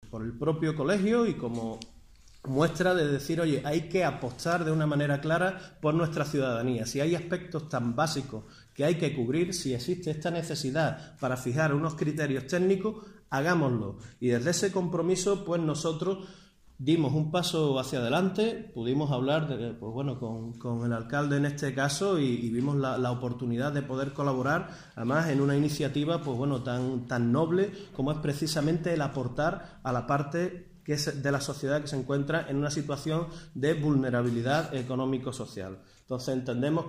por el propio colegio y como muestra de decir, oye, hay que apostar de una manera clara por nuestra ciudadanía. Si hay aspectos tan básicos que hay que cubrir, si existe esta necesidad para fijar unos criterios técnicos, hagámoslo. Y desde ese compromiso, pues nosotros dimos un paso hacia adelante, pudimos hablar con el alcalde en este caso y vimos la oportunidad de poder colaborar, además en una iniciativa tan noble como es precisamente el aportar a la parte que es de la sociedad que se encuentra en una situación de vulnerabilidad económico-social. Entonces entendemos